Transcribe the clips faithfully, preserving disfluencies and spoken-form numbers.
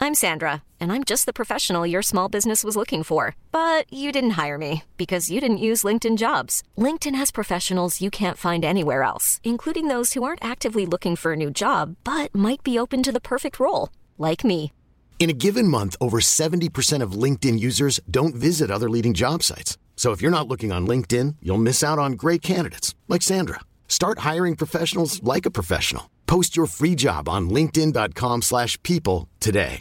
I'm Sandra, and I'm just the professional your small business was looking for. But you didn't hire me because you didn't use LinkedIn Jobs. LinkedIn has professionals you can't find anywhere else, including those who aren't actively looking for a new job, but might be open to the perfect role, like me. In a given month, over seventy percent of LinkedIn users don't visit other leading job sites. So if you're not looking on LinkedIn, you'll miss out on great candidates like Sandra. Start hiring professionals like a professional. Post your free job on linkedin.com slash people today.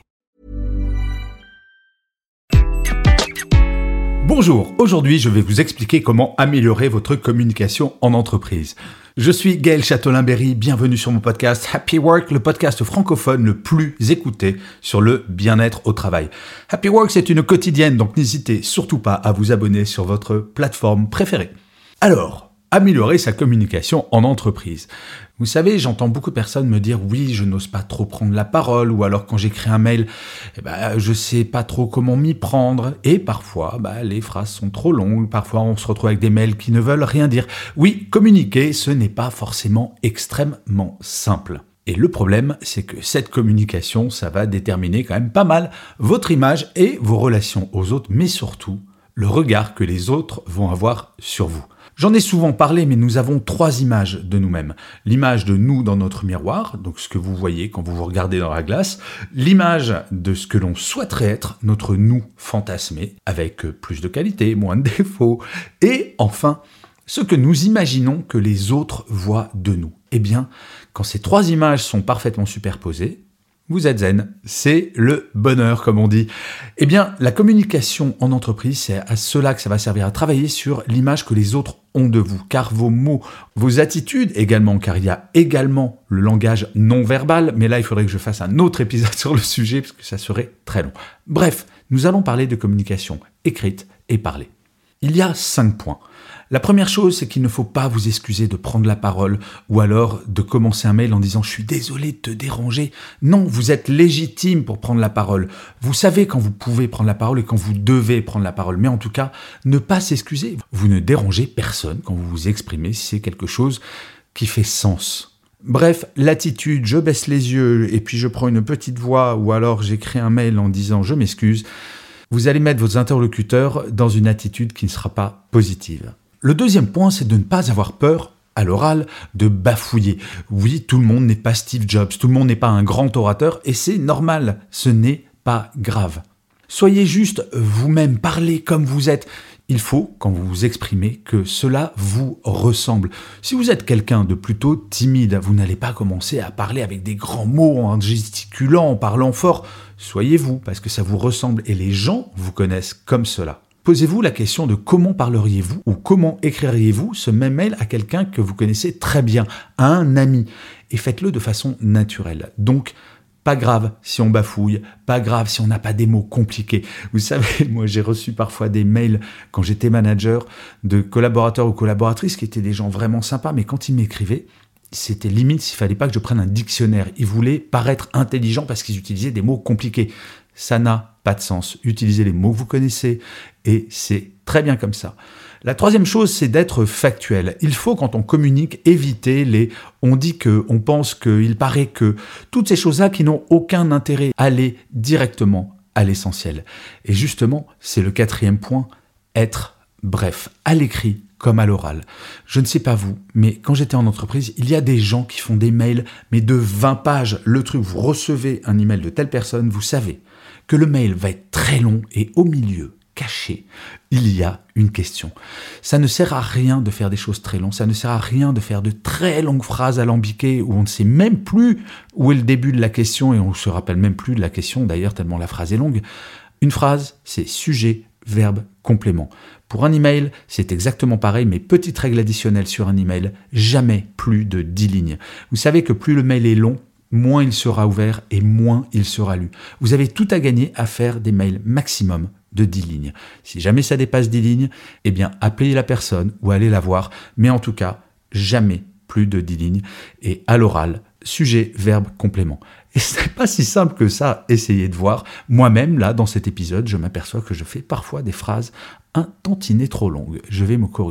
Bonjour, aujourd'hui je vais vous expliquer comment améliorer votre communication en entreprise. Je suis Gaël Châtelain-Berry, bienvenue sur mon podcast Happy Work, le podcast francophone le plus écouté sur le bien-être au travail. Happy Work, c'est une quotidienne, donc n'hésitez surtout pas à vous abonner sur votre plateforme préférée. Alors, améliorer sa communication en entreprise. Vous savez, j'entends beaucoup de personnes me dire « oui, je n'ose pas trop prendre la parole » ou alors quand j'écris un mail, eh ben, je sais pas trop comment m'y prendre et parfois, bah, les phrases sont trop longues, parfois on se retrouve avec des mails qui ne veulent rien dire. Oui, communiquer, ce n'est pas forcément extrêmement simple. Et le problème, c'est que cette communication, ça va déterminer quand même pas mal votre image et vos relations aux autres, mais surtout le regard que les autres vont avoir sur vous. J'en ai souvent parlé, mais nous avons trois images de nous-mêmes. L'image de nous dans notre miroir, donc ce que vous voyez quand vous vous regardez dans la glace. L'image de ce que l'on souhaiterait être, notre nous fantasmé, avec plus de qualité, moins de défauts. Et enfin, ce que nous imaginons que les autres voient de nous. Eh bien, quand ces trois images sont parfaitement superposées, vous êtes zen, c'est le bonheur comme on dit. Eh bien, la communication en entreprise, c'est à cela que ça va servir, à travailler sur l'image que les autres ont de vous, car vos mots, vos attitudes également, car il y a également le langage non verbal, mais là il faudrait que je fasse un autre épisode sur le sujet, parce que ça serait très long. Bref, nous allons parler de communication écrite et parlée. Il y a cinq points. La première chose, c'est qu'il ne faut pas vous excuser de prendre la parole ou alors de commencer un mail en disant « je suis désolé de te déranger ». Non, vous êtes légitime pour prendre la parole. Vous savez quand vous pouvez prendre la parole et quand vous devez prendre la parole. Mais en tout cas, ne pas s'excuser. Vous ne dérangez personne quand vous vous exprimez si c'est quelque chose qui fait sens. Bref, l'attitude, je baisse les yeux et puis je prends une petite voix ou alors j'écris un mail en disant « je m'excuse », vous allez mettre vos interlocuteurs dans une attitude qui ne sera pas positive. Le deuxième point, c'est de ne pas avoir peur, à l'oral, de bafouiller. Oui, tout le monde n'est pas Steve Jobs, tout le monde n'est pas un grand orateur, et c'est normal, ce n'est pas grave. Soyez juste vous-même, parlez comme vous êtes. Il faut, quand vous vous exprimez, que cela vous ressemble. Si vous êtes quelqu'un de plutôt timide, vous n'allez pas commencer à parler avec des grands mots, en gesticulant, en parlant fort. Soyez vous, parce que ça vous ressemble, et les gens vous connaissent comme cela. Posez-vous la question de comment parleriez-vous ou comment écririez-vous ce même mail à quelqu'un que vous connaissez très bien, à un ami, et faites-le de façon naturelle. Donc, pas grave si on bafouille, pas grave si on n'a pas des mots compliqués. Vous savez, moi j'ai reçu parfois des mails quand j'étais manager de collaborateurs ou collaboratrices qui étaient des gens vraiment sympas, mais quand ils m'écrivaient, c'était limite s'il fallait pas que je prenne un dictionnaire. Ils voulaient paraître intelligents parce qu'ils utilisaient des mots compliqués. Ça n'a pas de sens. Utilisez les mots que vous connaissez et c'est très bien comme ça. La troisième chose, c'est d'être factuel. Il faut, quand on communique, éviter les « on dit que »,« on pense que »,« il paraît que », toutes ces choses-là qui n'ont aucun intérêt. Aller directement à l'essentiel. Et justement, c'est le quatrième point, être bref, à l'écrit comme à l'oral. Je ne sais pas vous, mais quand j'étais en entreprise, il y a des gens qui font des mails, mais de vingt pages. Le truc, vous recevez un email de telle personne, vous savez que le mail va être très long et au milieu, caché, il y a une question. Ça ne sert à rien de faire des choses très longues, ça ne sert à rien de faire de très longues phrases alambiquées où on ne sait même plus où est le début de la question et on ne se rappelle même plus de la question d'ailleurs tellement la phrase est longue. Une phrase, c'est sujet, verbe, complément. Pour un email, c'est exactement pareil, mais petite règle additionnelle sur un email, jamais plus de dix lignes. Vous savez que plus le mail est long, moins il sera ouvert et moins il sera lu. Vous avez tout à gagner à faire des mails maximum de dix lignes. Si jamais ça dépasse dix lignes, eh bien, appelez la personne ou allez la voir, mais en tout cas, jamais plus de dix lignes. Et à l'oral, sujet, verbe, complément. Et ce n'est pas si simple que ça, essayez de voir. Moi-même, là, dans cet épisode, je m'aperçois que je fais parfois des phrases un tantinet trop longues. Je vais me corriger.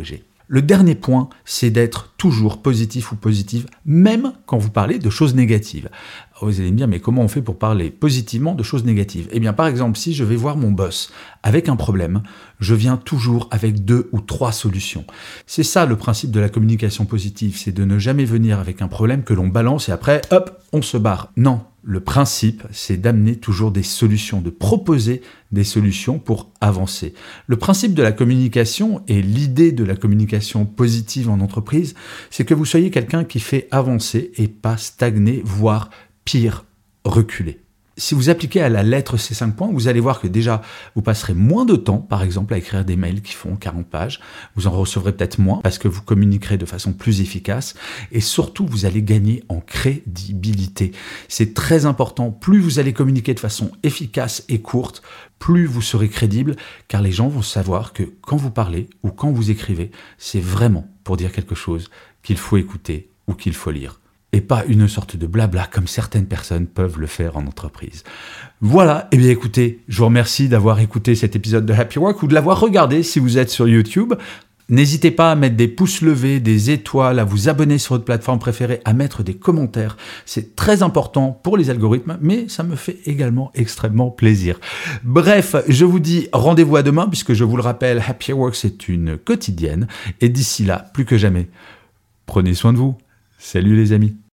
Le dernier point, c'est d'être toujours positif ou positive, même quand vous parlez de choses négatives. Vous allez me dire, mais comment on fait pour parler positivement de choses négatives ? Eh bien, par exemple, si je vais voir mon boss avec un problème, je viens toujours avec deux ou trois solutions. C'est ça le principe de la communication positive, c'est de ne jamais venir avec un problème que l'on balance et après, hop, on se barre. Non, le principe, c'est d'amener toujours des solutions, de proposer des solutions pour avancer. Le principe de la communication et l'idée de la communication positive en entreprise, c'est que vous soyez quelqu'un qui fait avancer et pas stagner, voire pire, reculer. Si vous appliquez à la lettre ces cinq points, vous allez voir que déjà, vous passerez moins de temps, par exemple, à écrire des mails qui font quarante pages. Vous en recevrez peut-être moins parce que vous communiquerez de façon plus efficace. Et surtout, vous allez gagner en crédibilité. C'est très important. Plus vous allez communiquer de façon efficace et courte, plus vous serez crédible, car les gens vont savoir que quand vous parlez ou quand vous écrivez, c'est vraiment pour dire quelque chose qu'il faut écouter ou qu'il faut lire. Et pas une sorte de blabla comme certaines personnes peuvent le faire en entreprise. Voilà, et eh bien écoutez, je vous remercie d'avoir écouté cet épisode de Happy Work ou de l'avoir regardé si vous êtes sur YouTube. N'hésitez pas à mettre des pouces levés, des étoiles, à vous abonner sur votre plateforme préférée, à mettre des commentaires. C'est très important pour les algorithmes, mais ça me fait également extrêmement plaisir. Bref, je vous dis rendez-vous à demain, puisque je vous le rappelle, Happy Work, c'est une quotidienne. Et d'ici là, plus que jamais, prenez soin de vous. Salut les amis.